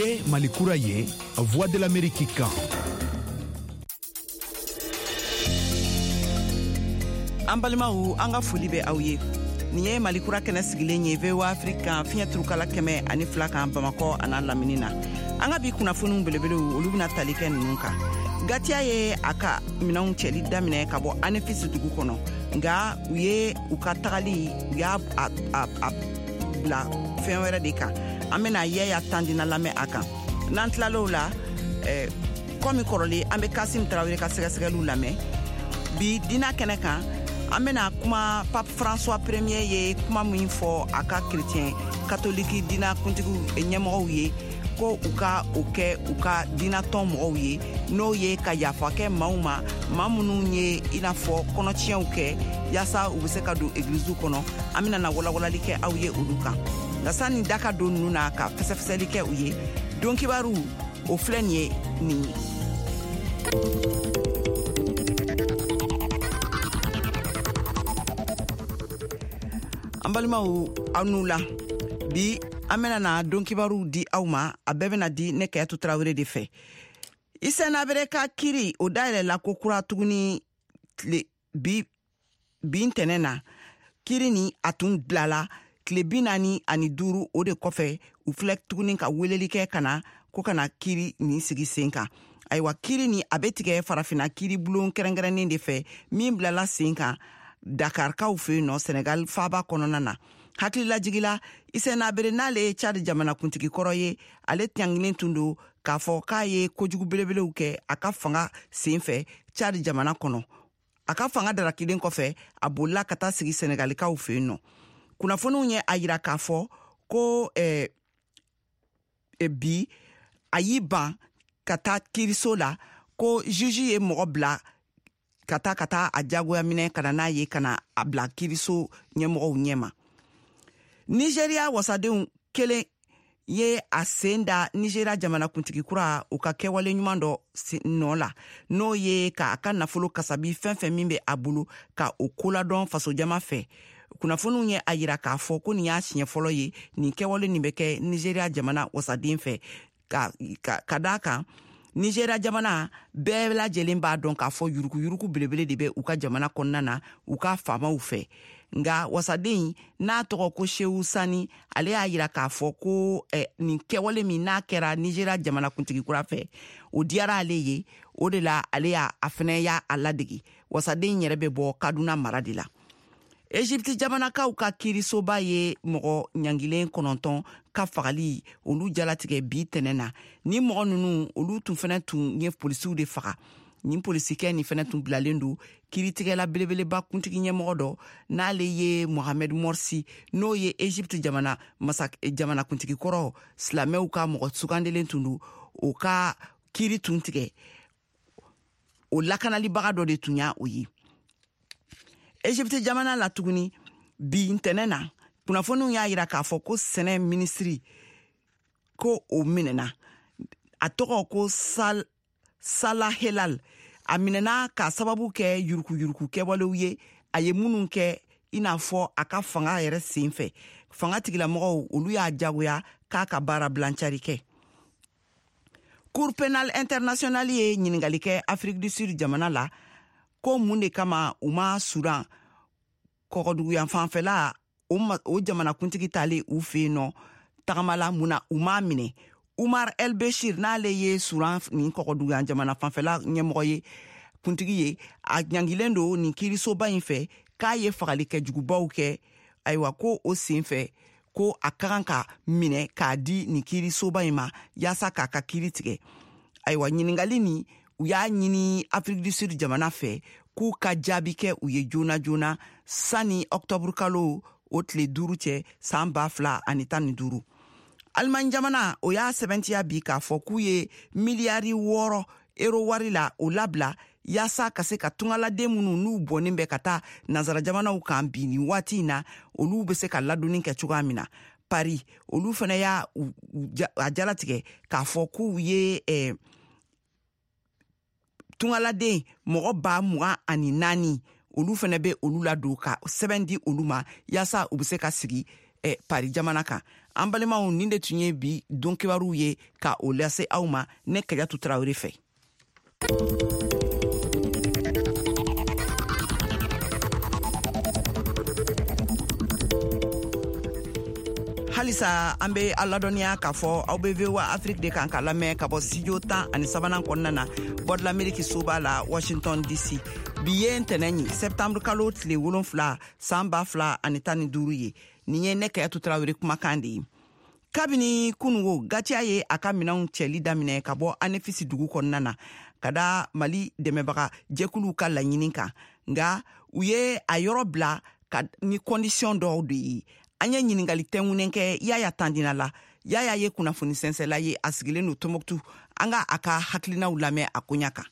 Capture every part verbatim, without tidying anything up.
Niye Malikura ye, Voix de l'Amérique kan. An balimaw an ka foli bɛ aw ye. Nin ye Malikura kɛnɛ sigilen ye V O A Afrique kan fiɲɛ turukala kɛmɛ ani fila kan Bamakɔ a n'a lamini na. An ka bi kunnafoniw belebelew olu bɛna tali kɛ ninnu kan. Gatiya ye a ka minɛnw cɛli daminɛ ka bɔ Anefisi dugu kɔnɔ. Nga u ye u ka tagali u y'a a, a, a bila fɛn wɛrɛ de kan. An bɛna yɛya tandina lamɛn a kan. N'an tilal'o la eh, kɔmi kɔrɔlen an bɛ Kasim Tarawele ka sɛgɛsɛgɛliw lamɛn. Bi dina kɛnɛ kan an bɛna kuma Pape François Premier ye kuma min fɔ a ka chrétien katoliki dina kuntigiw ɲɛmɔgɔw ye ko u ka o kɛ u ka dinatɔn mɔgɔw ye n'o ye ka yafa kɛ maaw ma maa minnu ye i n'a fɔ kɔnɔtiɲɛw kɛ yaasa u bɛ se ka don église kɔnɔ. An bɛna na walawalali kɛ aw ye olu kan. Nka sani da ka don ninnu na ka fɛsɛfɛsɛli kɛ u ye don kibaru o filɛ nin ye nin ye. An balimaw aw n'u la bi an bɛna na don kibaru di aw ma a bɛɛ bɛna di ne Kayatu Tarawele de fɛ. Isenabere ka kiri o dayɛlɛla ko kura tuguni tile bi bi ntɛnɛ na kiri ni a tun bilala tile bi naani ani duuru o de kɔfɛ u filɛ tuguni ka weleli kɛ ka na ko ka na kiri ni sigi sen kan. Ayiwa kiri ni a bɛ tigɛ farafina kiri bulon kɛrɛnkɛrɛnnen de fɛ min bilala sen kan Dakarkaw fɛ yen nɔ Senegal faaba kɔnɔna na. Hakililajigila Isenabere n'ale ye Chad jamana kuntigi kɔrɔ ye ale tiɲangilen tun don k'a fɔ k'a ye kojugu belebelew kɛ a ka fanga sen fɛ Chad jamana kɔnɔ. A ka fanga darakilen kɔfɛ a bolila ka taa sigi Senegalikaw fɛ yen nɔ. Kunnafoniw ye a yira k'a fɔ ko eh, eh, bi a y'i ban ka taa kiriso la ko juge ye mɔgɔ bila ka taa ka taa a jagoya minɛ ka na n'a ye ka na a bila kiriso ɲɛmɔgɔw ɲɛma. Nigeria wasadenw kelen ye a sen da Nigeria jamana kuntigi kura u ka kɛwale ɲuman dɔ nɔ la n'o ye k'a ka nafolo kasabi fɛn fɛn min bɛ a bolo ka o koladɔn fasojama fɛ. Kunnafoniw ye a yira k'a fɔ ko nin y'a siɲɛ fɔlɔ ye nin kɛwale nin bɛ kɛ Nigeria jamana wasaden fɛ ka ka, ka d'a kan Nigeria jamana bɛɛ lajɛlen b'a dɔn k'a fɔ yuruku yuruku belebele de bɛ u ka jamana kɔnɔna na u ka faamaw fɛ. Nga wasaden n'a tɔgɔ ko Shehu Sani ale y'a yira k'a fɔ ko eh, nin kɛwale min n'a kɛra Nigeria jamana kuntigi kura fɛ o diyara ale ye o de la ale y'a a fɛnɛ y'a a ladegi. Wasaden yɛrɛ bɛ bɔ Kaduna mara de la. Egypte jamanakaw ka kirisoba ye mɔgɔ ɲangilen kɔnɔntɔn ka fagali olu jalatigɛ bi tɛnɛ na. Ni mɔgɔ ninnu olu tun fɛnɛ tun ye polisiw de faga. Nin polisikɛ ni fɛnɛ tun bilalen don kiritigɛla belebeleba kuntigi ɲɛmɔgɔ dɔ n'ale ye Mohamed Morsi n'o ye Egypte jamana masa jamana kuntigi kɔrɔ silamɛw ka mɔgɔ sugandelen tun don o ka kiri tun tigɛ o lakanalibaga dɔ de tun y'a o ye. Egypte jamana la tuguni bi ntɛnɛ na kunnafoniw y'a yira k'a fɔ ko sɛnɛ minisiri ko o minɛna a tɔgɔ ko Sal Salah Helal a minɛna ka sababu kɛ yuruku yuruku kɛwalew ye a ye minnu kɛ i n'a fɔ a ka fanga yɛrɛ sen fɛ fanga tigilamɔgɔw olu y'a jagoya k'a ka baara bilancari kɛ. Cour pénal international ye ɲiningali kɛ Afrique du Sud jamana la ko mun de kama u ma suran kɔgɔduguyan fanfɛla o, o jamana kuntigi tale u fɛ yen nɔ tagamala mun na u m'a minɛ. Umar El Bashir n'ale ye suran nin kɔgɔduguyan jamana fanfɛla ɲɛmɔgɔ ye kuntigi ye a ɲangilen don nin kirisoba in fɛ k'a ye fagali kɛ jugubaw kɛ ayiwa ko o sen fɛ ko a ka kan ka minɛ k'a di nin kirisoba in ma yaasa k'a ka kiri tigɛ. Ayiwa ɲiningali ni u y'a ɲini Afrique du Sud jamana fɛ k'u ka jaabi kɛ u ye joona joona sani octobre kalo o tile duuru cɛ san ba fila ani tan ni duuru. Allemagne jamana o y'a sɛbɛntiya bi k'a fɔ k'u ye miliyari wɔɔrɔ euro wari la o labila yaasa ka se ka tungaladen minnu n'u bɔnnen bɛ ka taa nazara jamanaw kan bi nin waati in na olu bɛ se ka ladonni kɛ cogoya min na. Paris olu fana y'a a jalatigɛ k'a fɔ k'u ye eh, tungaladen mɔgɔ ba mugan ani naani olu fana bɛ olu la don ka sɛbɛn di olu ma yaasa u bɛ se ka sigi eh, Paris jamana kan. an balimaw nin de tun ye bi don kibaru ye ka o lase aw ma ne Kadiatou Traoré fɛ. halisa an be aladɔniya k'a fɔ aw be V O A Afrique de kan ka lamɛn ka bɔ studio tan ani sabanan kɔnɔna na bɔd l'Amérique soba la Washington D C. bi ye ntɛnɛn ye septembre kalo tile wolonfila san ba fila ani tan ni duuru ye. nin ye ne Kadiatou Traoré kumakan de ye. kabini kunungo Gatia ye a ka minɛnw cɛli daminɛ ka bɔ Anefisi dugu kɔnɔna na ka da Mali dɛmɛbaga jɛkuluw ka laɲini kan, nga u ye a yɔrɔ bila ka ni condition dɔw de ye. an ye ɲiningali tɛngunen kɛ Yaya Tandina la. Yaya ye kunnafoni sɛnsɛla ye a sigilen no Tombouctou. an ka a ka hakilinaw lamɛn a koɲa kan.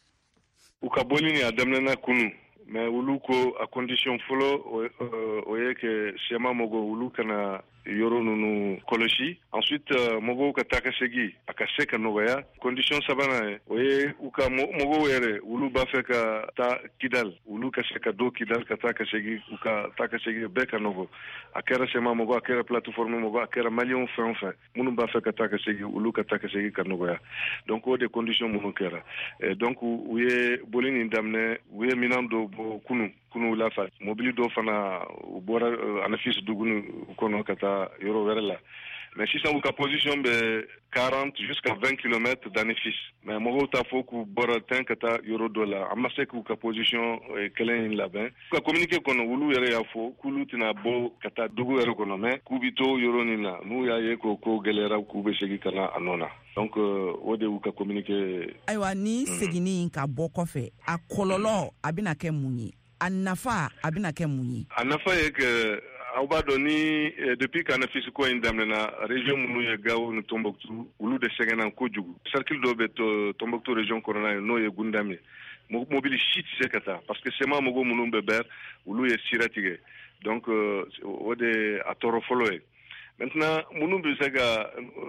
u ka bɔli ni a daminɛna kunu, mais olu ko a condition fɔlɔ o ye ke sema mogo olu kana yɔrɔ nunu kɔlɔsi. ensuite mɔgɔw ka taa ka segi a ka se ka nɔgɔya. condition sabanan o ye u ka mɔgɔw yɛrɛ olu b'a fɛ ka taa Kidal, olu ka se ka don Kidal ka taa ka segi, u ka taa ka segi bɛɛ ka nɔgɔ. a kɛra sema mɔgɔ, a kɛra plateforme mɔgɔ, a kɛra maliyɛnw fɛn o fɛn minnu b'a fɛ ka taa ka segi, olu ka taa ka segi ka nɔgɔya. donc o de condition minnu kɛra. donc u ye boli nin daminɛ, u ye minan dɔ bɔ kunu kunu la fa mobili dɔ fana u bɔra Anefisi dugu kɔnɔ ka taa yɔrɔ wɛrɛ la. mais sisan u ka position bɛ quarante jusqu'à vingt kilomètres d'Anefis. mais mɔgɔw t'a fɔ k'u bɔra ten ka taa yɔrɔ dɔ la, an ma se k'u ka position kelen in labɛn. u ka communiqué kɔnɔ olu yɛrɛ y'a fɔ k'olu tɛna bɔ ka taa dugu yɛrɛ kɔnɔ, mais k'u bi to yɔrɔ nin na n'u y'a ye ko ko gɛlɛyara k'u bɛ segin ka na a nɔ na. donc o de y'u ka communiqué. ayiwa ni seginni ka bɔ kɔfɛ a kɔlɔlɔ a bɛna kɛ mun ye? a nafa a bɛna kɛ mun ye? a nafa ye que aw b'a dɔn ni depuis que Anefisi ko in daminɛna région minnu ye Gao ni Tombouctou olu de sɛgɛnna kojugu. cercle dɔ bɛ Tombouctou région kɔnɔna ye n'o ye Gundam ye. mobili si tɛ se ka taa parce que sema mɔgɔw minnu bɛ bɛr olu ye sira tigɛ. donc o de a tɔɔrɔ fɔlɔ ye. maintenant minnu bɛ se ka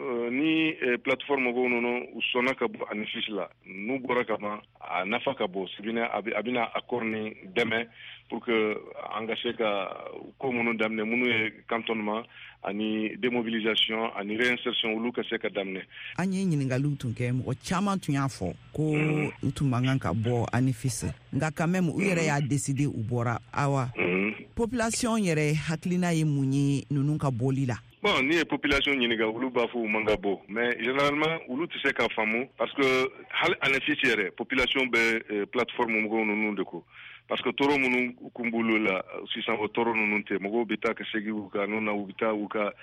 ni plateforme mɔgɔw ninnu u sɔnna ka bɔ Anefisi la, n'u bɔra ka ban a nafa ka bon, sibina a bɛna accord ni dɛmɛ pour que an ka se ka ko minnu daminɛ, minnu ye cantonnement ani démobilisation ani réinsertion olu ka se ka daminɛ. an ye ɲininkaliw tun kɛ, mɔgɔ caman tun y'a fɔ ko u tun man kan ka bɔ Anefisi, nka quand même u yɛrɛ y'a décider u bɔra. awa population yɛrɛ hakilina ye mun ye ninnu ka bɔli la? bon ni ye population ɲininka olu b'a fɔ u man ka bɔ, mais généralement olu tɛ se ka faamu parce que hali Anefisi yɛrɛ population bɛ plateforme mɔgɔw ninnu de ko. parce que tɔɔrɔ minnu kun b'olu la sisan o tɔɔrɔ ninnu tɛ, mɔgɔw bɛ taa ka segin u ka nɔ na, u bɛ taa u ka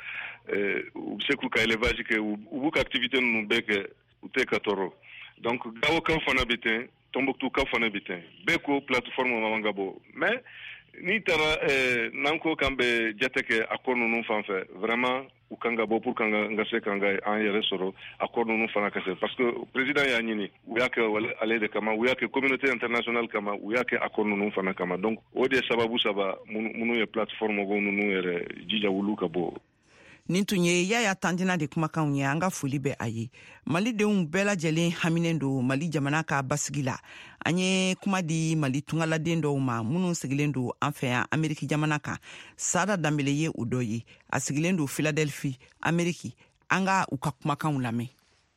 u bɛ se k'u ka élevage kɛ, u b'u ka activité ninnu bɛɛ kɛ, u tɛ ka tɔɔrɔ. donc Gawokaw fana bɛ ten, Tombouctoukaw fana bɛ ten, bɛɛ ko plateforme man ka bɔ. mais n'i taara n'an ko k'an bɛ jate kɛ accord ninnu fan fɛ, vraiment u kan ka bɔ pour que an ka se k'an yɛrɛ sɔrɔ accord ninnu fana ka se, parce que président y'a ɲini, u y'a kɛ ale de kama, u y'a kɛ communauté internationale kama, u y'a kɛ accord ninnu fana kama. donc o de ye sababu saba minnu ye plateforme mɔgɔw ninnu yɛrɛ jija olu ka bɔ. nin tun ye Yaya Tandina de kumakanw ye. an ka foli bɛ a ye. malidenw bɛɛ lajɛlen haminen don Mali jamana ka basigi la. an ye kuma di Mali tungaladen dɔw ma minnu sigilen don an fɛ yan Ameriki jamana kan. Sada Dambele ye o dɔ ye, a sigilen don Philadelphie, Ameriki. an ka u ka kumakanw lamɛn.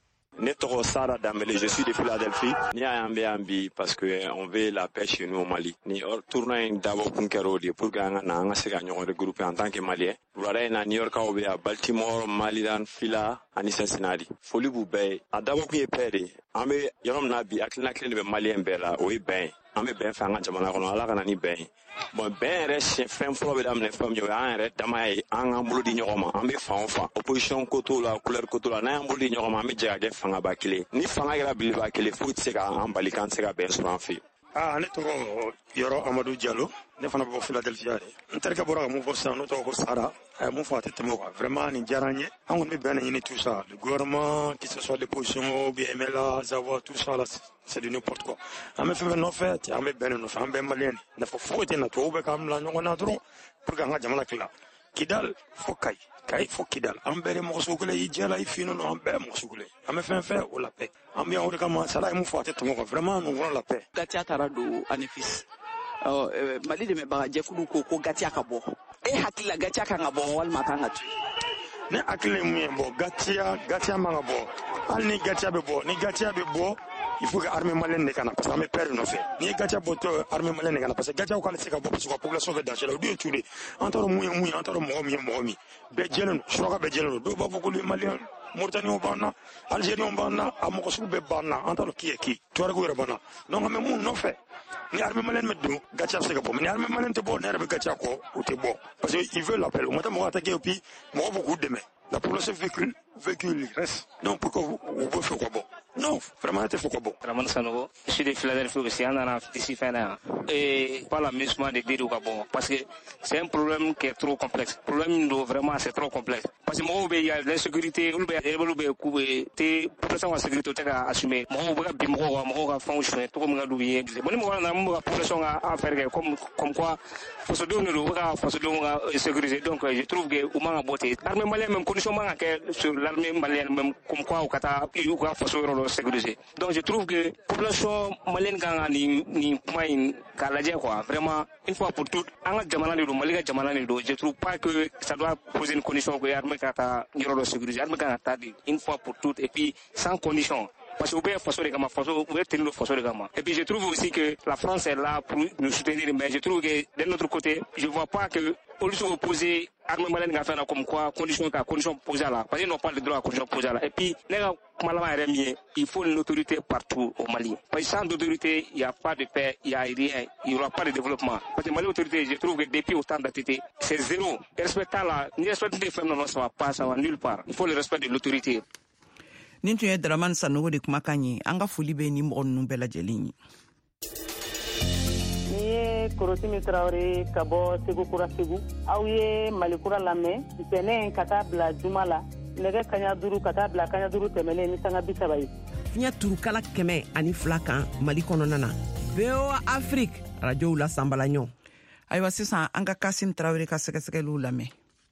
Ne tɔgɔ Sara Dambele, je suis de Philadelphie. Ni y'an bɛ yan bi parce que on veut la paix chez nous au Mali. Ni tournoi in dabɔ kun kɛra o de pour que an ka na an ka se ka ɲɔgɔn regrouper en tant que Malien. Wulada in na New Yorkaw bɛ yan, Baltimore, Maryland, Phila ani Cincinnati. Foli b'u bɛɛ ye. A dabɔ kun ye paix de. An bɛ yɔrɔ min na bi hakilina kelen de bɛ Malien bɛɛ la, o ye bɛn ye. An bɛ bɛn fɛ an ka jamana kɔnɔ, Ala ka na ni bɛn ye. bon bɛn yɛrɛ fɛn fɔlɔ bɛ daminɛ fɛn min ye o y'an yɛrɛ dama ye, an k'an bolo di ɲɔgɔn ma, an bɛ fan o fan, opposition ko t'o la, couleur ko t'o la, n'an y'an bolo di ɲɔgɔn ma an bɛ jɛ ka kɛ fangaba kelen. Ni fanga kɛra belebeleba kelen foyi tɛ se k'an bali k'an tɛ se ka bɛn sɔrɔ an fɛ yen. Ah, ne tɔgɔ Yɔrɔ Amadu Jalo, ne fana bɛ bɔ Philadelphia de. N terikɛ bɔra ka mun fɔ sisan, n'o tɔgɔ ko Sara, a ye mun fɔ a tɛ tɛmɛ o kan. Vraiment nin diyara n ye. An kɔni bɛ bɛn de ɲini tout ça. Le gouvernement, que ce soit l'opposition ou bien M L A, Zawa, tout ça là, c'est du n'importe quoi. An bɛ fɛn fɛn nɔfɛ, an bɛ bɛn de nɔfɛ, an bɛɛ maliyɛn de. Nafa foyi tɛ na tubabu bɛ k'an bila ɲɔgɔn na dɔrɔn pour que an ka jamana tila. Kidal fo Kayi, Kayi fo Kidal. An bɛɛ de mɔgɔ sugu kelen, i jɛla, i finen don, an bɛɛ mɔgɔ sugu kelen. An bɛ fɛn fɛn o la paix. An bɛ yan o de kama, Sara ye mun fɔ a tɛ tɛmɛ o kan. Vraiment nous voulons la paix. Gatia taara don Anefis. Mali dɛmɛbaga jɛkulu ko ko Gatia ka bɔ. E hakili la Gatia kan ka bɔ walima kan ka to? ne akile mu ye bon gatia gatia manga bon al ni gatia be bon ni gatia be bon il faut que armée malienne ne kana parce que armée perd no fait ni gatia boto armée malienne ne kana parce que gatia ko kana sika bon parce que la population veut danger là du tout entoro mu mu entoro mo mi mo mi be jelen shoka be jelen do ba ko le malien Mauritanie on banna Algérie on banna amoko su be banna entoro qui est qui to rego re banna non mais mu no fait ni armée malienne me do gatia sika bon ni armée malienne te bon ne be gatia ko ou te bon parce que ils veulent l'appel on m'a mo attaquer et puis mo beaucoup de la population véhicule véhicule reste donc pourquoi vous vous faites quoi bon non vraiment c'est quoi bon Ramon Sanogo je suis de Philadelphie aussi on a ici fait là et pas l'amusement de dire quoi bon parce que c'est un problème qui est trop complexe problème vraiment c'est trop complexe parce que moi il y a l'insécurité ou bien ou bien couper te population en sécurité tu as assumé moi on va bien moi on va fonctionner tout comme on bien bon moi on a une population à faire comme comme quoi faut se donner le bras faut se donner sécuriser donc je trouve que au moins beauté l'armée malienne même condition manque sur l'armée malienne même comme quoi au kata il faut se sécuriser donc je trouve que population malienne gagne ni ni point kalaje quoi vraiment une fois pour toutes en jamana de Mali ga jamana de je trouve pas que ça doit poser une condition que l'armée kata yoro sécuriser armée kata une fois pour toutes et puis sans condition parce que vous pouvez forcer les gamins, vous pouvez tenir le forcer les gamins. Et puis je trouve aussi que la France est là pour nous soutenir, mais je trouve que de l'autre côté, je ne vois pas que au lieu de opposer l'armée malienne à faire comme quoi condition à condition posée là, parce qu'ils n'ont pas le droit à condition posée là. Et puis il faut une autorité partout au Mali. Parce que sans autorité, il n'y a pas de paix, il n'y a rien, il n'y aura pas de développement. Parce que Mali autorité, je trouve que depuis autant d'activités, c'est zéro. Et respectant la, ni respecter les femmes, non, ça ne va pas, ça va nulle part. Il faut le respect de l'autorité. Nin tun ye Dramane Sanogo de kumakan ye an ka foli bɛ ni mɔgɔ ninnu bɛɛ lajɛlen ye. Ni ye Korosimi Traoré ka bɔ Segu Kura Segu aw ye Malikura lamɛn ntɛnɛn ka taa bila juma la nɛgɛ kaɲa duuru ka taa bila kaɲa duuru tɛmɛlen ni sanga bi saba ye. Fiɲɛ turukala kɛmɛ ani fila kan Mali kɔnɔna na V O A Afrique radiow la sanbalaɲɔ. Ayiwa sisan an ka Kasim Traoré ka sɛgɛsɛgɛliw lamɛn.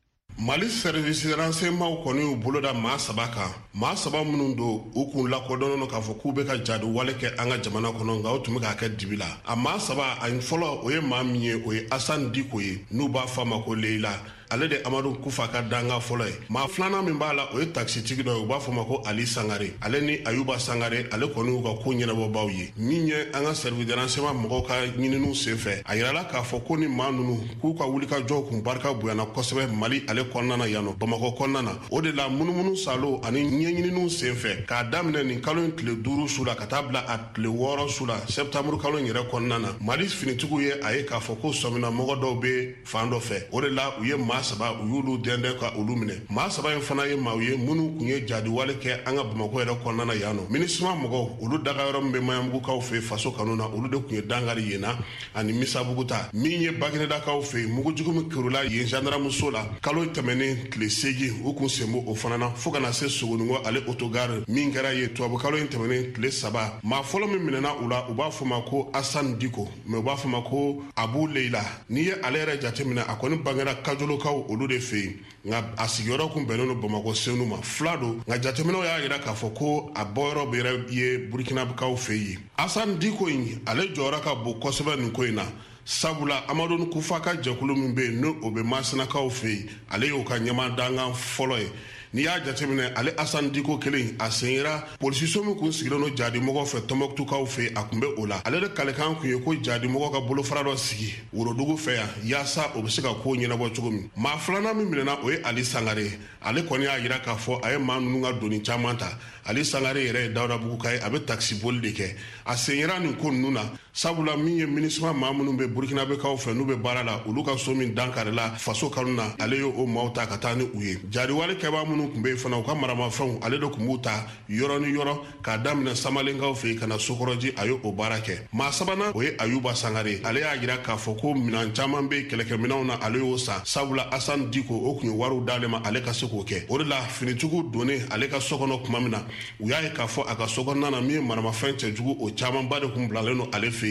Mali service de renseignement kɔni u boloda maa saba kan maa saba minnu do u kun lakodɔnnen k'a fɔ k'u bɛ ka jadi wale kɛ an ka jamana kɔnɔ nka u tun bɛ k'a kɛ dibi la a maa saba a fɔlɔ o ye maa min ye o ye Assane Diko ye n'u b'a fɔ a ma ko Leila ale de Amadu Kufa ka danga fɔlɔ ye maa filanan min b'a la o ye taxitigi dɔ ye u b'a fɔ ma ko Ali Sangare ale ni Ayuba Sangare ale kɔni y'u ka ko ɲɛnabɔbaw ye min ye an ka service de renseignement mɔgɔw ka ɲininiw senfɛ a yirala k'a fɔ ko ni maa ninnu k'u ka wulikajɔw kun barika bonyana kosɛbɛ Mali ale kɔnɔna yan nɔ Bamakɔ kɔnɔna na o de la munumunu salo ani ɲɛɲininiw senfɛ k'a daminɛ nin kalo in tile duuru su la ka taa bila a tile wɔɔrɔ su la septembre kalo in yɛrɛ kɔnɔna na Mali finitigiw ye a ye k'a fɔ ko sɔmina mɔgɔ dɔw bɛ fan dɔ fɛ o de la u ye maa saba u y'olu dɛndɛn ka olu minɛ maa saba in fana ye maa ye minnu kun ye jadiwale kɛ an ka Bamakɔ yɛrɛ kɔnɔna na yan nɔ minisima mɔgɔw olu daga yɔrɔ min bɛ Maɲanbugukaw fɛ faso kanu na olu de kun ye dangari yen na ani Misabugu ta min ye Baginedakaw fɛ mugujugu min kɛrula yen gendarmeso la kalo tɛmɛnen tile seegin u kun senbo o fana na fo kana se Sogonikɔ ale autogare min kɛra ye tubabukalo in tɛmɛnen tile saba maa fɔlɔ min minɛna u la u b'a fɔ ma ko Assane Diko mais u b'a fɔ ma ko Abu Leila n'i ye ale yɛrɛ jateminɛ a kɔni bangera Kajolokaw olu de fɛ yen nka a sigiyɔrɔ kun bɛnnen don Bamakɔ senu ma fila don nka jateminɛw y'a yira k'a fɔ ko a bɔyɔrɔ bɛ yɛrɛ ye Burkinabekaw fɛ yen Assane Diko in ale jɔyɔrɔ ka bon kosɛbɛ nin ko in na sabula Amadu Kufa ka jɛkulu min bɛ yen n'o bɛ Masinakaw fɛ yen ale y'o ka ɲɛmaa dangan fɔlɔ ye n'i y'a jateminɛ ale Assane Diko kelen a sen yera polisiso min kun sigilen don jadimɔgɔ fɛ Tɔnbɔkutukaw fɛ a kun bɛ o la ale de kalekan kun ye ko jadimɔgɔ ka bolofara dɔ sigi Worodugu fɛ yan yaasa o bɛ se ka ko ɲɛnabɔ cogo min maa filanan min minɛna o ye Ali Sangare ale kɔni y'a yira k'a fɔ a ye maa ninnu ka doni caman ta Ali Sangare yɛrɛ ye Dawudabugu ka ye a bɛ taxi boli de kɛ a sen yera nin ko ninnu na sabula min ye minisima maa minnu bɛ Burkinabekaw fɛ n'u bɛ baara la olu ka so min dankarila faso kanu na ale ye o maaw ta ka taa ni u ye jadiwale kɛbaa minnu kun bɛ fana u ka maramafɛnw ale de kun b'u ta yɔrɔ ni yɔrɔ k'a daminɛ Samalenkaw fɛ ka na Sokɔrɔji a ye o baara kɛ maa sabanan o ye Ayuba Sangare ale y'a yira k'a fɔ ko minɛn caman bɛ kɛlɛkɛminɛnw na ale y'o san sabula Assane Diko o kun ye wariw d'ale ma ale ka se k'o kɛ o de la finitigiw donnen ale ka so kɔnɔ tuma min na u y'a ye k'a fɔ a ka so kɔnɔna na min ye maramafɛn cɛjugu o camanba de kun bilalen don ale fɛ yen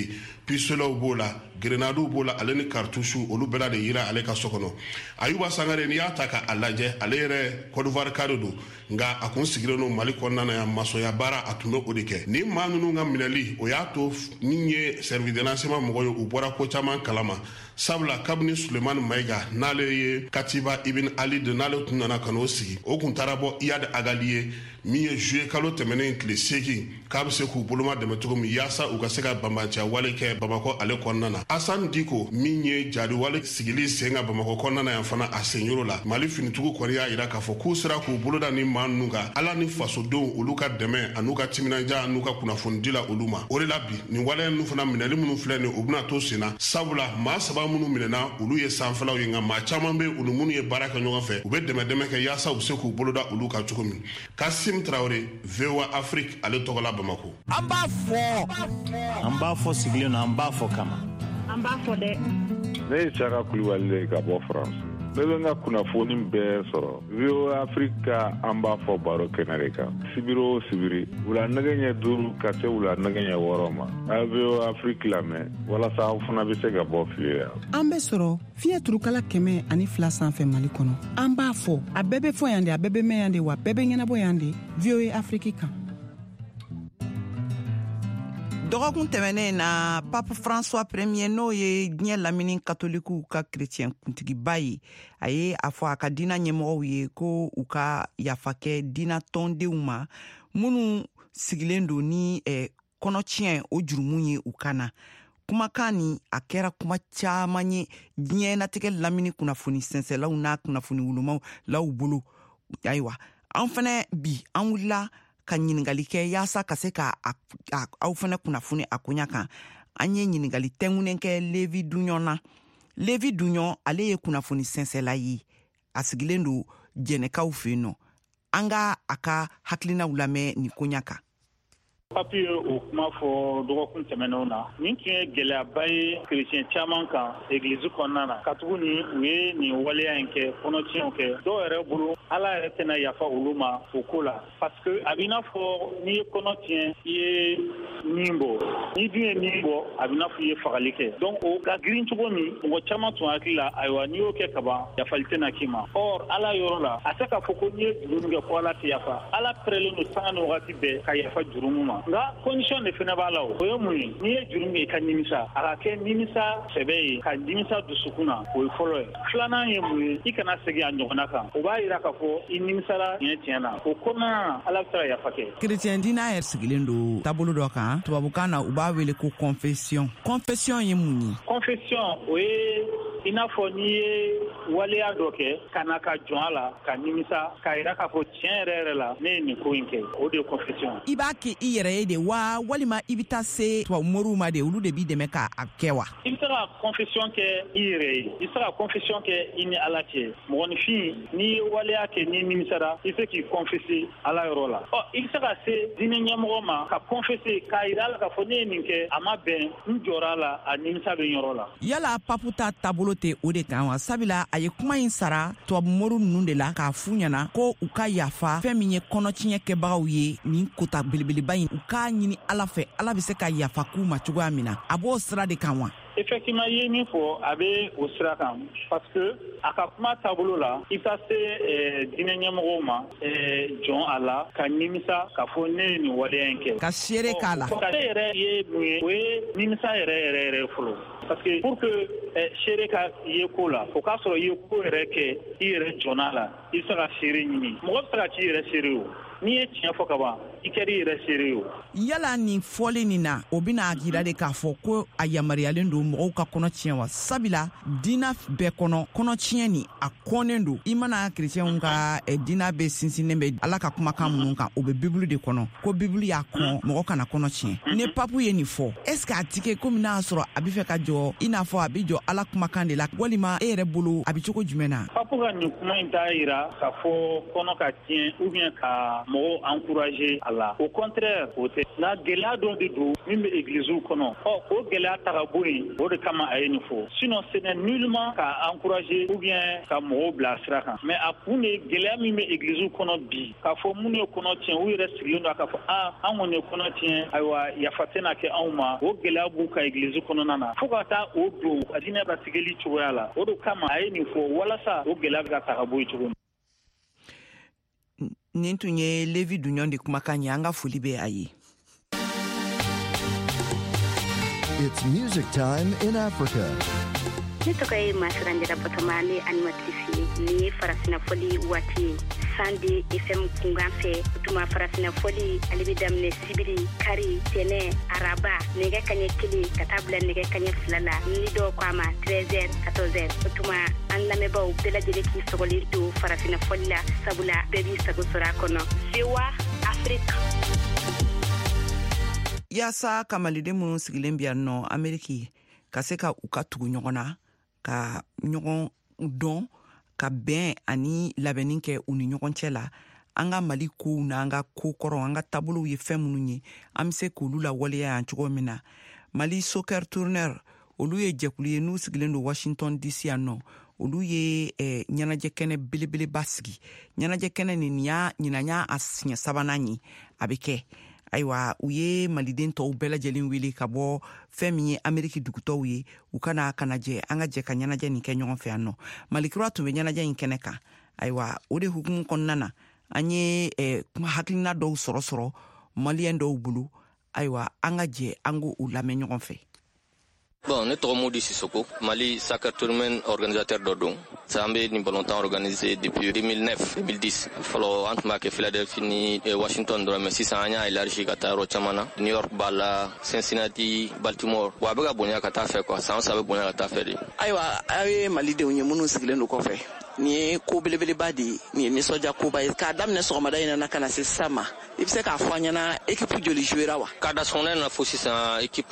pisolaw b'o la grenadiw b'o la ale ni cartouche olu bɛɛ la de yira ale ka so kɔnɔ Ayuba Sangare ni y'a ta ka a lajɛ ale yɛrɛ Côte d'Ivoire ka de don nka a kun sigilen no Mali kɔnɔna na yan masoya baara a tun bɛ o de kɛ ni maa ninnu ka minɛli o y'a to min ye service de renseignement mɔgɔ ye u bɔra ko caman kalama sabula kabini Sulemani Mayiga n'ale ye Katiba Ibn Ali de n'ale tun nana ka n'o sigi o kun taara bɔ Iyad Agali ye min ye juillet kalo tɛmɛnen tile seegin k'a bɛ se k'u boloma dɛmɛ cogo min yaasa u ka se ka banbanciya wale kɛ Bamakɔ ale kɔnɔna na Assane Diko min ye jadi wale sigili sen ka Bamakɔ kɔnɔna na yan fana a senyɔrɔ la Mali finitugu kɔni y'a yira k'a fɔ k'u sera k'u boloda ni maa ninnu kan ala ni fasodenw olu ka dɛmɛ an'u ka timinanja an'u ka kunnafonidi la olu ma o de la bi nin waleya ninnu fana minɛli minnu filɛ nin u bɛna to sen na sabula maa saba minnu minɛna olu ye sanfɛlaw ye nka maa caman bɛ olu minnu ye baara kɛ ɲɔgɔn fɛ u bɛ dɛmɛ dɛmɛ kɛ yaasa u bɛ se k'u boloda olu kan cogo min Kassim Traoré V O A Afrique ale tɔgɔ la Bamakɔ an b'a fɔ an b'a fɔ sigilen na an b'a fɔ kama an b'a fɔ dɛ ne ye Saka Kulibali ka bɔ France ne bɛ n ka kunnafoni bɛɛ sɔrɔ V O A Afrique ka an b'a fɔ baro kɛnɛ de kan sibiri o sibiri wula nɛgɛ ɲɛ duuru ka se wula nɛgɛ ɲɛ wɔɔrɔ ma a V O A Afrique lamɛn walasa aw fana bɛ se ka bɔ fili la an bɛ sɔrɔ fiɲɛ turukala kɛmɛ ani fila sanfɛ Mali kɔnɔ an b'a fɔ a bɛɛ bɛ fɔ yan de a bɛɛ bɛ mɛn yan de wa bɛɛ bɛ ɲɛnabɔ yan de V O A Afrique kan dɔgɔkun tɛmɛnen na Pape François Premier n'o ye diɲɛ lamini katolikiw ka chrétien kuntigiba ye a ye a fɔ a ka diina ɲɛmɔgɔw ye ko u ka yafa kɛ diina tɔndenw ma minnu sigilen don ni eh, kɔnɔtiɲɛ o jurumu ye u kana kumakan ni a kɛra kuma caman ye diɲɛ natigɛ lamini kunnafoni sɛnsɛlaw n'a kunnafoni wulumaw law bolo ayiwa an fɛnɛ bi an wulila ka ɲiningali kɛ yaasa ka se ka aw fɛnɛ kunnafoni a koɲa kan an ye ɲiningali tɛŋunen kɛ Levi Duɲɔn na Levi Duɲɔn ale ye kunnafoni sɛnsɛla ye a sigilen don jɛnɛkaw fɛ yen nɔ an ka a ka hakilinaw lamɛn ni koɲa kan papiye o kuma fɔ dɔgɔkun tɛmɛnenw na nin tun ye gɛlɛyaba ye kerecɛn caman kan egilizi kɔnɔna na ka tugu ni u ye nin waleya in kɛ kɔnɔtiɲɛw kɛ dɔw yɛrɛ bolo ala yɛrɛ tɛna yafa olu ma o ko la parce que a b'i n'a fɔ n'i ye kɔnɔ tiɲɛ i ye nin bɔ n'i dun ye nin bɔ a b'i n'a fɔ i ye fagali kɛ donc o ka girin cogo min mɔgɔ caman tun hakili la ayiwa n'i y'o kɛ kaban yafali tɛna k'i ma or ala yɔrɔ la a tɛ k'a fɔ ko n'i ye jurumu kɛ ko ala tɛ yafa ala pɛrɛlen don sanga ni wagati bɛɛ ka yafa jurumu ma nka condition de fana b'a la o ye mun ye n'i ye juru min i ka nimisa a ka kɛ nimisa sɛbɛ ye ka nimisa dusukun na o ye fɔlɔ ye filanan ye mun ye i kana segin a ɲɔgɔnna kan o b'a yira k'a fɔ i nimisala tiɲɛ tiɲɛ na o kɔnɔna na ala bɛ se ka yafa kɛ chrétien diina yɛrɛ sigilen don taabolo dɔ kan tubabukan na u b'a wele ko confession confession ye mun ye confession o ye i n'a fɔ n'i ye waleya dɔ kɛ ka na ka jɔn a la ka nimisa k'a yira k'a fɔ tiɲɛ yɛrɛ yɛrɛ la ne ye nin ko in kɛ o de ye confession i b'a kɛ i yɛrɛ ye de wa walima i bɛ taa se tubabu moriw ma de olu de b'i dɛmɛ k'a kɛ wa i bɛ se ka confession kɛ i yɛrɛ ye i bɛ se ka confession kɛ i ni ala cɛ mɔgɔninfin n'i ye waleya kɛ n'i nimisara i bɛ se k'i confesser ala yɔrɔ la ɔ i bɛ se ka se diinɛ ɲɛmɔgɔ ma ka confesser k'a yira a la k'a fɔ ne ye nin kɛ a ma bɛn n jɔra a la a nimisa bɛ n yɔrɔ la yala papu ta taabolo tɛ o de kan wa sabula a ye kuma in sara tubabu moriw ninnu de la k'a f'u ɲɛna ko u ka yafa fɛn min ye kɔnɔtiɲɛ kɛbagaw ye nin kota belebeleba in u k'a ɲini ala fɛ ala bɛ se ka yafa k'u ma cogoya min na a b'o sira de kan wa effectivement i ye min fɔ a bɛ o sira kan parce que a ka kuma taabolo la i ka se diinɛ ɲɛmɔgɔw ma jɔn a la ka nimisa k'a fɔ ne ye nin waleya in kɛ ka seere k'a la ka se yɛrɛ ye mun ye o ye nimisa yɛrɛ yɛrɛ yɛrɛ fɔlɔ parce que pour que seere ka ye ko la o k'a sɔrɔ i ye ko yɛrɛ kɛ i yɛrɛ jɔnna la i bɛ se ka seere ɲini mɔgɔ bɛ se ka k'i yɛrɛ seere o n'i ye tiɲɛ fɔ ka ban i kɛra i yɛrɛ seere o yala nin fɔli nin na o bɛna jira de k'a fɔ ko a yamaruyalen don mɔgɔw ka kɔnɔ tiɲɛ wa sabula diina bɛɛ kɔnɔ kɔnɔ tiɲɛ nin a kɔnnen don i mana kerecɛnw ka diina bɛ sinsinnen bɛ ala ka kumakan minnu kan o bɛ bibulu de kɔnɔ ko bibulu y'a kɔn mɔgɔ kana kɔnɔ tiɲɛ ni papu ye nin fɔ est-ce que a ti kɛ komi n'a sɔrɔ a bɛ fɛ ka jɔ i n'a fɔ a bɛ jɔ ala kumakan de la walima e yɛrɛ bolo a bɛ cogo jumɛn na papu ka nin kuma in t'a yira k'a fɔ kɔnɔ ka tiɲɛ ou bien ka mɔgɔw encourager a la. Au contraire, o tɛ. Nka gɛlɛya dɔ de don min bɛ église kɔnɔ. Ɔ o gɛlɛya ta ka bɔ yen, o de kama a ye nin fɔ. Sinon ce n'est nullement ka encourager ou bien ka mɔgɔw bila sira kan. Mais a kun de gɛlɛya min bɛ église kɔnɔ bi, k'a fɔ minnu ye kɔnɔ tiɲɛ, u yɛrɛ sigilen don k'a fɔ ah an kɔni ye kɔnɔ tiɲɛ, ayiwa yafa tɛna kɛ anw ma. O gɛlɛya b'u ka église kɔnɔna na. Fo ka taa o don a diinɛ ka tigɛli cogoya la. O de kama a ye nin fɔ walasa o gɛlɛya bɛ ka ta ka bɔ yen cogo min. Nin tun ye Levi Dunyon de kumakan ye, an ka foli bɛ a ye. It's music time in Africa. Ne tɔgɔ ye Masiranjara Batoma, ne animatrice ni farafina foli waati Sandi F M kungan fɛ tuma farafina foli ale bɛ daminɛ sibiri kari tɛnɛ araba nɛgɛ kaɲɛ kelen ka taa bila nɛgɛ kaɲɛ fila la ni dɔw ko a ma treize heures quatorze heures o tuma an lamɛnbaaw bɛɛ lajɛlen k'i sɔgɔli to farafina foli la sabula bɛɛ b'i sago sɔrɔ a kɔnɔ. V O A Afrique. Yaasa ka maliden minnu sigilen bi yan nɔ Ameriki ka se ka u ka tugu ɲɔgɔn na, ka ɲɔgɔn dɔn, ka bɛn ani labɛnni kɛ u ni ɲɔgɔn cɛ la. An ka Mali kow n'an ka ko kɔrɔ, an ka taabolow ye fɛn minnu ye, an bɛ se k'olu la waleya yan cogo min na. Mali Soccer Tourneur olu ye jɛkulu ye n'u sigilen don Washington D C yan nɔ. Olu ye eh, ɲɛnajɛ kɛnɛ belebeleba sigi. Ɲɛnajɛ kɛnɛ nin y'a ɲinan y'a a siɲɛ sabanan ye a bɛ kɛ. Ayiwa u ye maliden tɔw bɛɛ lajɛlen wele ka bɔ fɛn min ye Ameriki dugutɔw ye, u kana kana jɛ an ka jɛ ka ɲɛnajɛ nin kɛ ɲɔgɔn fɛ yan nɔ. Malikura tun bɛ ɲɛnajɛ in kɛnɛ kan. Ayiwa o de hukumu kɔnɔna na an ye eh, hakilina dɔw sɔrɔ sɔrɔ maliyɛn dɔw bolo. Ayiwa an ka jɛ an k'u lamɛn ɲɔgɔn fɛ. Bon, ne tɔgɔ Modi Sissoko, Mali Soccer Tournament organisateur dɔ don. Ça an bɛ nin ballon-tan organisé depuis deux mille neuf deux mille dix. Fɔlɔ an tun b'a kɛ Philadelphie ni Washington dɔrɔn, mais sisan an y'a élargi ka taa yɔrɔ caman na. New York b'a la, Cincinnati, Baltimore. Wa a bɛ ka bonya ka taa fɛ quoi, san o san a bɛ bonya ka taa fɛ de. Ayiwa, aw ye Malidenw ye minnu sigilen don kɔfɛ. Ni ye ko belebeleba de ye, ni ye nisɔndiya koba ye. K'a daminɛ sɔgɔmada in na ka na se sisan ma, i bɛ se k'a fɔ an ɲɛna équipe joli jouera wa? K'a da sɔgɔmada na fo sisan équipe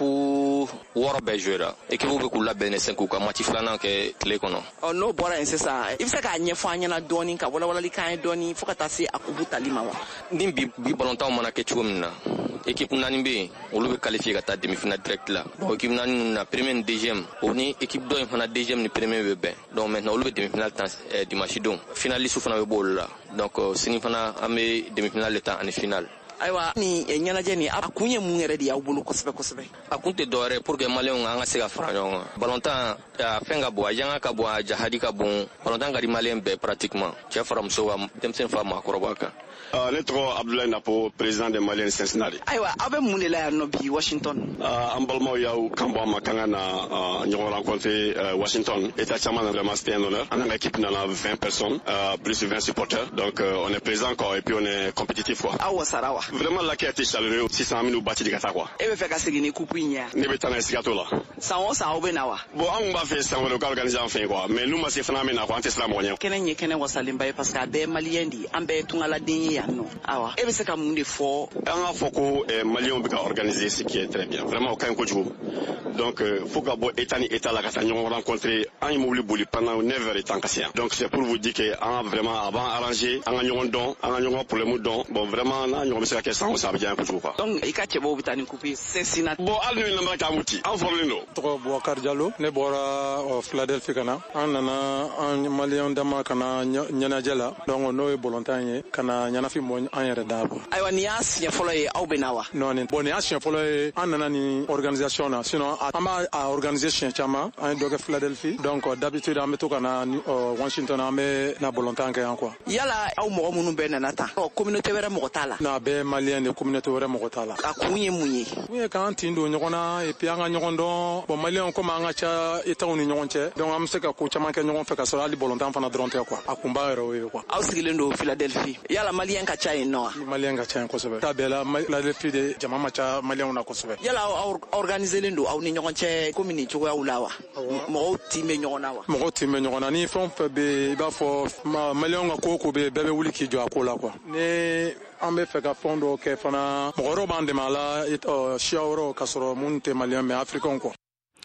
wɔɔrɔ bɛɛ jouera. Équipe bɛ k'u labɛn ne sen k'u ka match filanan kɛ tile kɔnɔ. Ɔ n'o bɔra yen sisan, i bɛ se k'a ɲɛfɔ an ɲɛna dɔɔni ka walawalali k'an ye dɔɔni fo ka taa se a kubu tali ma wa? Ni bi bi ballon-tan mana kɛ cogo min na, équipe naani bɛ yen, olu bɛ qualifier ka taa demi-finale direct la. Donc équipe naani ninnu na premier ni deuxième, o ni équipe dɔ in fana deuxième ni premier bɛ bɛn. Donc maintenant olu bɛ demi-finale tan dimanche don. Finaliste fana bɛ bɔ olu la. Donc sini fana an bɛ demi-finale de ta ani finale. Ayiwa ni ɲɛnajɛ ni a kun ye mun yɛrɛ de y'aw bolo kosɛbɛ kosɛbɛ? A kun tɛ dɔwɛrɛ pour que maliyɛnw an ka se ka fara ɲɔgɔn kan. Ballon-tan a fɛn ka bon, a janga ka bon, a jahadi ka bon. Ballon-tan ka di maliyɛn bɛɛ pratiquement, cɛ fara muso kan, denmisɛnnin fara maakɔrɔba kan. Uh, ne tɔgɔ Abdoulaye Napo, président des Maliens Cincinnati. Ayiwa, aw bɛ mun de la yan nɔ bi Washington? Uh, an balimaw y'aw kan bɔ an ma kan ka na uh, ɲɔgɔn rencontrer uh, Washington. État caman na vraiment c'était un honneur. An ka équipe nana vingt personnes, uh, plus vingt supporters. Donc uh, on est présent quoi et puis on est compétitif quoi. Aw wasara wa? Vraiment l'accueil a été chaleureux. Sisan an bɛ n'u bati de ka taa quoi. E bɛ fɛ ka segin ni coupe in ɲɛ? Ne bɛ taa n'a ye Sigato la. San o san aw bɛ na wa? Bon an b'a fɛ san wɛrɛ u ka organiser an fɛ yen quoi. Mais n'u ma se fana an bɛ na quoi, an tɛ siran mɔgɔ ɲɛ. Kɛnɛ in ye kɛnɛ wasalenba ye parce que a bɛɛ ye maliyɛn de ye. An bɛɛ ye tungaladen ye yan nɔ. Awa. E bɛ se ka mun de fɔ? An ka fɔ ko eh, maliyɛnw bɛ ka organiser ce qui est très bien. Vraiment o ka ɲi kojugu. Donc euh, faut ka bɔ état ni état la ka taa ɲɔgɔn rencontrer. An ye mobili boli pendant neuf heures temps ka se yan. Donc c'est pour vous dire que an ka vraiment a b'an arranger, an ka ɲɔgɔn dɔn, an ka ɲɔgɔn problème dɔn. Bon vraiment n'a ɲɔgɔn bɛ se ka kɛ san o san a bɛ diya an ye kojugu quoi. Donc i ka cɛbɔw bɛ taa ni coupe Cincinnati. Bon hali n'u ye lamɛn k'an muti, an fɔrɔlen don. Tɔgɔ Boubacar Diallo, ne bɔra Philadelphie ka na. An nana an maliyɛnw dama ka na ɲɛnajɛ la. Donc n'o ye ballon-tan ye ka na ɲɛnafin bɔ an yɛrɛ da bɔ. Ayiwa nin y'a siɲɛ fɔlɔ ye aw bɛ na wa? Non nin bon nin y'a siɲɛ fɔlɔ ye an nana ni organisation na. Sinon an b'a a organiser siɲɛ caman. An ye dɔ kɛ Philadelphie. Donc d'habitude an bɛ to ka na Washington an bɛ na ballon-tan kɛ yan quoi. Yala aw mɔgɔ minnu bɛɛ nana tan. Ɔ communauté wɛrɛ mɔgɔ t'a la? Non a bɛɛ ye maliyɛn de, communauté wɛrɛ mɔgɔ t'a la. A kun ye mun ye? Kun ye k'an tin don ɲɔgɔn na et puis an ka ɲɔgɔn dɔn. Bon maliyɛnw comme an ka ca états ni ɲɔgɔn cɛ. Donc an bɛ se ka ko caman kɛ ɲɔgɔn fɛ ka sɔrɔ hali ballon-tan fana dɔrɔn tɛ quoi. A kunba yɛrɛ o ye quoi. Aw sigilen don Philadelphie. Yala maliyɛn ka ca yen nɔ wa? Maliyɛn ka ca yen kosɛbɛ. T'a bɛɛ la Philadelphie de jama ma ca maliyɛnw na kosɛbɛ. Yala aw organiselen don aw ni ɲɔgɔn cɛ komi nin cogoyaw la wa? Mɔgɔw tin bɛ ɲɔgɔn na wa? Mɔgɔw tin bɛ ɲɔgɔn na. Ni fɛn o fɛn bɛ yen i b'a fɔ maliyɛnw ka ko o ko bɛ yen bɛɛ bɛ wuli k'i jɔ a ko la quoi. Ni an bɛ fɛ ka fɛn dɔw kɛ fana mɔgɔ wɛrɛw b'an dɛmɛ a la siya wɛrɛw ka sɔrɔ minnu tɛ maliyɛn mais africains quoi.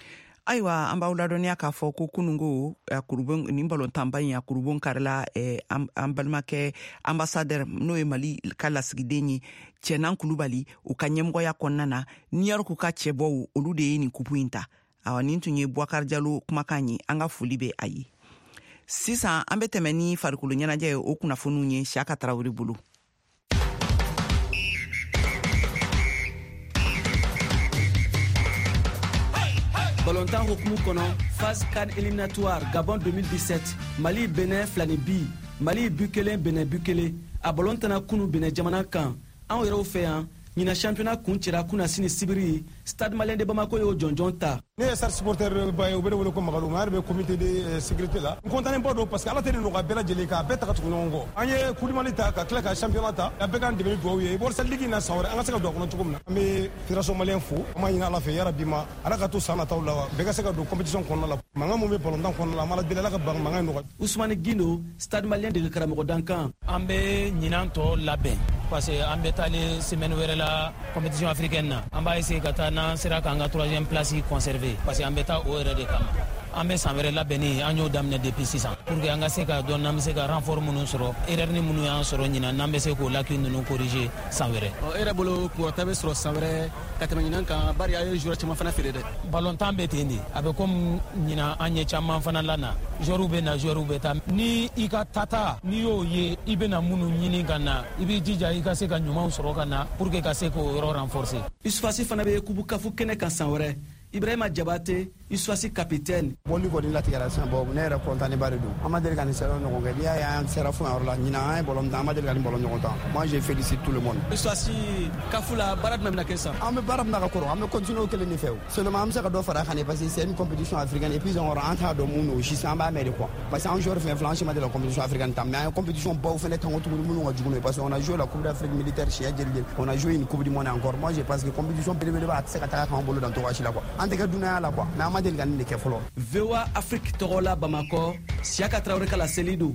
Ayiwa an b'aw ladɔnniya k'a fɔ ko kunungo kurubon nin balontanba in a kurubon karila eh, an, an balimakɛ ambassadeur n'o ye Mali ka lasigiden ye Cɛnan Kulubali u ka ɲɛmɔgɔya kɔnɔna na New York ka cɛbɔw olu de ye nin kupu in ta. Awa nin tun ye Boubacar Diallo kumakan ye, an ka foli bɛ a ye. Sisan an bɛ tɛmɛ ni farikolo ɲɛnajɛ ye o kunnafoniw ye Siaka Tarawele bolo. Ballontan hukumu kɔnɔ phase quatre éliminatoire Gabon deux mille dix-sept Mali Benin filani bi Mali bu kelen Benin bu kelen a ballon tana kunu Benin jamana kan an yɛrɛw fɛ yan ɲina championnat kun cira kuna sini sibiri Stade Malien de Bamako y'o jɔnjɔn ta. Ne ye sar supporter ba ye u bɛ wele ko Magalou ma be comité de sécurité la n kontanen ba do parce que ala tɛ no ka bɛɛ lajɛlen ka bɛɛ taga tugu ɲɔgɔn kɔ an ye Coupe du Mali ta ka tila ka championnat ta a bɛɛ kan dɛmɛ duwawu ye bor sa ligue na san wɛrɛ an ka se ka don a kɔnɔ cogo min na an bɛ fédération malien fo an ma ɲini ala fɛ yarabi ma ala ka to san nataw la bɛɛ ka se ka don compétition kɔnɔna la mankan mun bɛ ballontan kɔnɔna la an b'a deli ala ka ban mankan nɔgɔ. Ousmane Guindo Stade Malien de karamɔgɔ dankan an bɛ ɲinan tɔ labɛn parce que an bɛ taale semaine wɛrɛ la compétition africaine na an b'a essayer ka taa n'an sera k'an ka troisième place conserver parce que an bɛ taa o yɛrɛ de kama an bɛ san wɛrɛ labɛnni an y'o daminɛ depuis sisan pour que an ka se ka dɔn n'an bɛ se ka renfort minnu sɔrɔ erreur ni minnu y'an sɔrɔ ɲinan n'an bɛ se k'o lacune ninnu corriger san wɛrɛ. E yɛrɛ bolo kɔrɔta bɛ sɔrɔ san wɛrɛ ka tɛmɛ ɲinan kan bari a ye joueur caman fana feere dɛ. Ballontan bɛ ten de a bɛ comme ɲinan an ye caman fana lana joueurs bɛ na joueurs bɛ taa ni i ka tata n'i y'o ye i bɛ na minnu ɲini ka na i b'i jija i ka se ka ɲumanw sɔrɔ ka na pour que ka se k'o yɔrɔ renforcer. Isufasi fana bɛ kubu kafu kɛnɛ kan san wɛrɛ Ibrahima Jabate Isufasi capitaine. Boli kɔni latigɛra sisan bɔ ne yɛrɛ kɔntanen ba de don an ma deli ka nin sɛbɛn ɲɔgɔn kɛ n'i y'a ye an sera fo yɔrɔ la ɲinan an ye bɔlɔn tan an ma deli ka nin bɔlɔn ɲɔgɔn tan moi je félicite tout le monde. Isufasi kafu la baara jumɛn bɛna kɛ sisan. An bɛ baara mina ka kɔrɔ an bɛ continuer o kelen de fɛ o seulement an bɛ se ka dɔ fara kan parce que c'est une compétition africaine et puis encore an t'a dɔn mun don sisan an b'a mɛn de quoi parce que an joueur fɛn fɛn an si ma deli ka compétition africaine ta mais an ye compétition baw fɛnɛ tan tuguni minnu ka jugu n'o ye parce que on a joué la coupe d'Afrique militaire siɲɛ jeli jeli on a joué une coupe du monde encore moi je pense que compétition belebeleba a tɛ se ka taga k'an bolo dan cogoya si la quoi an tɛ kɛ dunanya la quoi mais an ma deli ka nin de kɛ fɔlɔ. V O A Afrique tɔgɔ la Bamakɔ Siaka Traoré ka laseli don.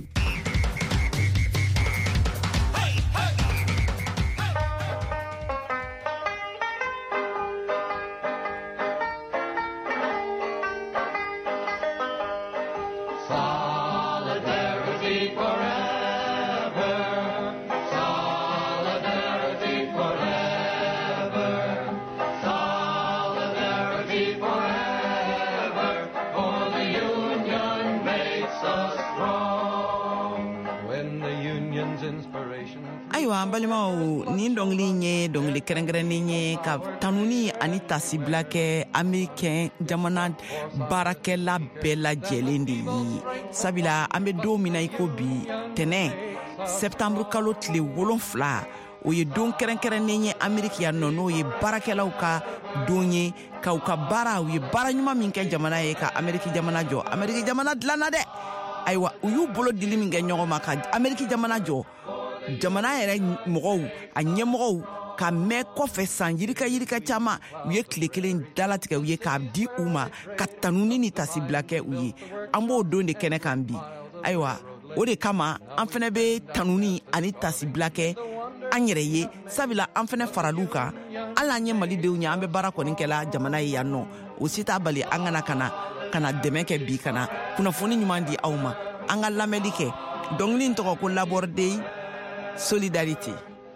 Ayiwa an balimaw nin dɔnkili ye dɔnkili kɛrɛnkɛrɛnnen ye ka tanuni ani tasibila kɛ américain jamana baarakɛla bɛɛ lajɛlen de ye sabula an bɛ don min na i ko bi tɛnɛn septembre kalo tile wolonfila o ye don kɛrɛnkɛrɛnnen ye Amérique yan nɔ n'o ye baarakɛlaw ka don ye ka u ka baara u ye baara ɲuman min kɛ jamana ye ka Amérique jamana jɔ Amérique jamana dilanna dɛ ayiwa u y'u bolo dili min kɛ ɲɔgɔn ma ka Amérique jamana jɔ jamana yɛrɛ mɔgɔw a ɲɛmɔgɔw ka mɛn kɔfɛ san yirika yirika caman u ye tile kelen dalatigɛ u ye k'a di u ma ka tanuni ni tasibila kɛ u ye an b'o don de kɛnɛ kan bi ayiwa o de kama an fɛnɛ bɛ tanuni ani tasibila kɛ an yɛrɛ ye sabula an fɛnɛ faraliw kan hali an ye malidenw ye an bɛ baara kɔni kɛla jamana ye yan nɔ o si t'a bali an kana kana kana dɛmɛ kɛ bi kana kunnafoni ɲuman di aw ma an ka lamɛnli kɛ dɔnkili in tɔgɔ ko Laborde Solidarité.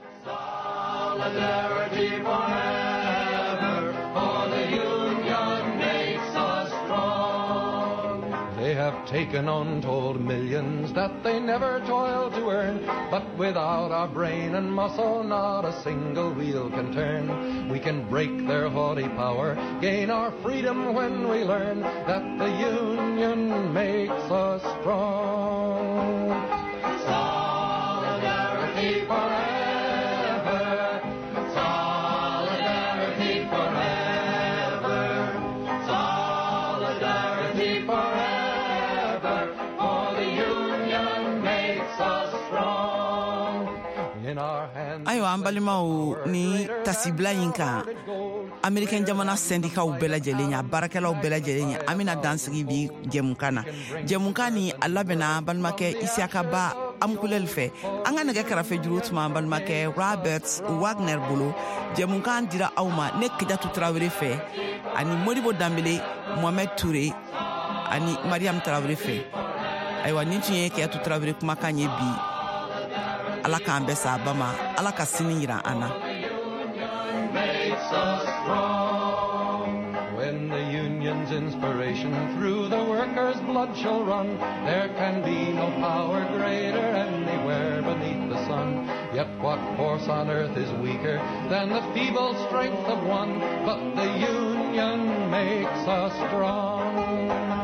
Solidarity forever, for the union makes us strong. They have taken untold millions that they never toiled to earn, but without our brain and muscle, not a single wheel can turn. We can break their haughty power, gain our freedom when we learn that the union makes us strong. Solidarity forever, solidarity forever, solidarity forever, for the union makes us strong. In our hands. Ayiwa an balimaw ni tasibila in kan American jamana syndicats bɛɛ lajɛlen ye baarakɛlaw bɛɛ lajɛlen ye an bɛna dansigi bi jɛmukan na jɛmukan ni a labɛnna balimakɛ Isiaka Ba amkulel fɛ an ka nɛgɛ kɛrɛfɛ juru tuma an balimakɛ Robert Wagner bolo jɛmukan dira aw ma ne Kejatu Tarawele fɛ ani Modibo Dambele Mohamed Touré ani Mariam Tarawele fɛ ayiwa nin tun ye Kejatu Tarawele kumakan ye bi ala k'an bɛɛ sa ba ma ala ka sini yira an na. When the union's inspiration through the workers' blood shall run, there can be no power greater anywhere beneath the sun. Yet what force on earth is weaker than the feeble strength of one? But the union makes us strong.